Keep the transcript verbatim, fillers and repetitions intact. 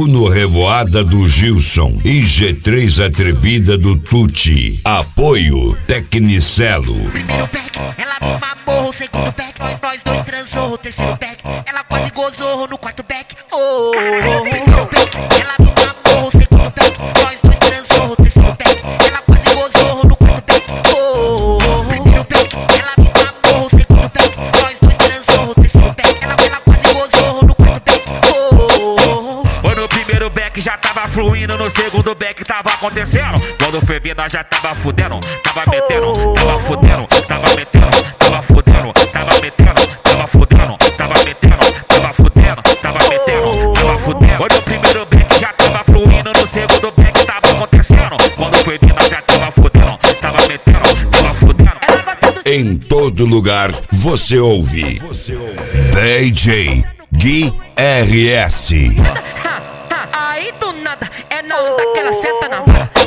Uno Revoada do Gilson e G três Atrevida do Tuti. Apoio Tecnicelo. Primeiro pack, ela me mamou. Segundo pack, nós dois transou. Terceiro pack, ela quase gozou. No quarto pack, oh. Primeiro pack, ela me mamou. Segundo pack, nós dois transou. Terceiro pack, ela quase gozou. No quarto pack, oh. Primeiro pack, ela me mamou. Segundo pack, nós dois transou. Terceiro pack, ela, ela quase gozou. No quarto pack, oh. Foi no primeiro back já tava fluindo, no segundo back tava acontecendo. Quando foi vir nós já tava fudendo, tava metendo, tava fudendo, tava metendo, tava fudendo, tava metendo, tava fudendo, tava metendo, tava fudendo, tava metendo, tava fudendo. Foi no primeiro back já tava fluindo, no segundo back tava acontecendo. Quando foi vir nós já tava fudendo, tava metendo, tava fudendo. Em todo lugar você ouve D J Gui R S. Aí do nada é na onda que ela senta na vara.